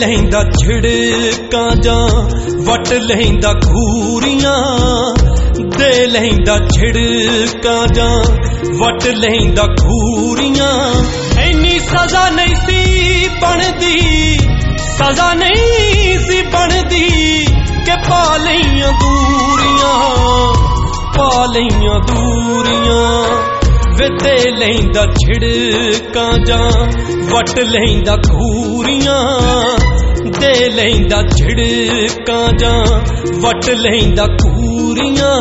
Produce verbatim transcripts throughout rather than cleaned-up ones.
लहिंदा छिड़कां जां वट लहिंदा घूरियां दे लहिंदा छिड़कां जां वट लहिंदा घूरियां इन्नी सजा नहीं सी बनदी सजा नहीं सी बनदी के पा लईयां दूरियां पा लईयां दूरियां वे दे लहिंदा छिड़कां जां वट लहिंदा घूरियां दे लहिंदा छिड़कां जां वट लहिंदा घूरियां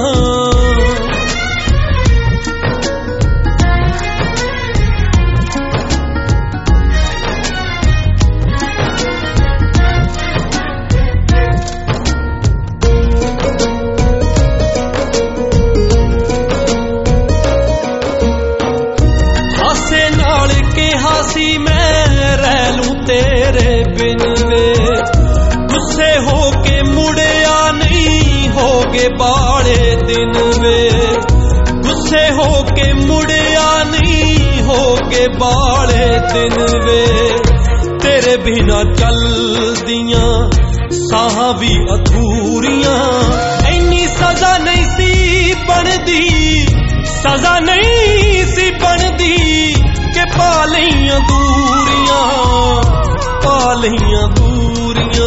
सी मैं रह लूं तेरे बिन वे गुस्से होके मुड़िया नहीं होगे बाड़े दिन वे गुस्से होके मुड़िया नहीं होगे बाड़े दिन वे तेरे बिना चल दियां साह भी अधूरियां इन्नी सजा नहीं सी बनदी सजा नहीं सी बनदी के पा लईयां दूरियां पा लईयां दूरियां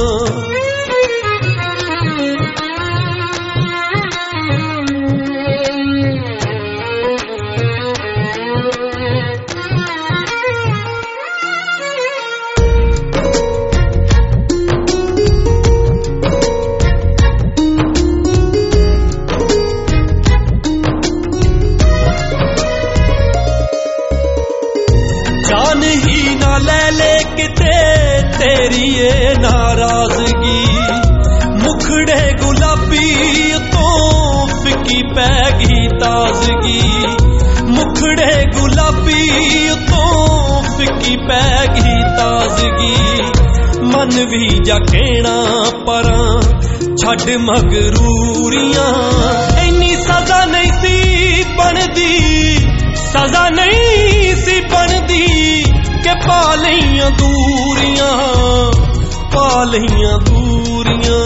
जान ही ना ले ले किते तेरी ये नाराजगी मुखड़े गुलाबी तो फिकी पैगी ताजगी मुखड़े गुलाबी तो फिकी पैगी ताजगी मन भी जा कहना परां छड़ मगरूरियां इन्नी सजा नहीं सी बनदी सजा नहीं सी बनदी के पा लईयां दूरियां पा लईयां दूरियां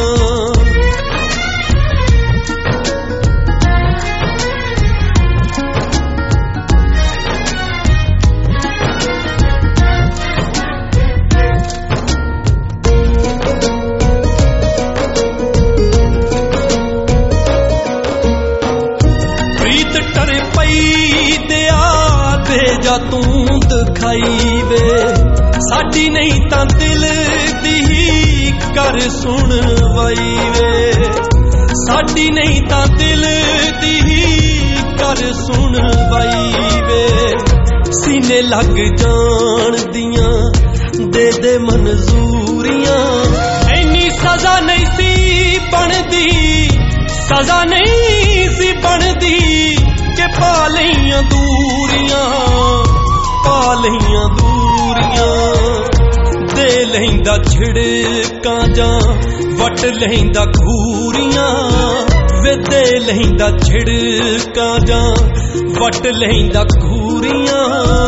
प्रीत टर पई दिया दे जा तू दिखाई वे साडी नहीं तां दिल दी कर सुन वई वे साडी नहीं तां दिल दी कर सुन वई वे सीने लग जान दियां दे दे मंजूरियां इन्नी सजा नहीं सी बनदी सजा नहीं सी बनदी के पा लईयां दूरियां पा लईयां दूरियां दे लहिंदा छिड़कां जां वट लहिंदा घूरियां वे दे लहिंदा छिड़कां जां वट लहिंदा घूरियां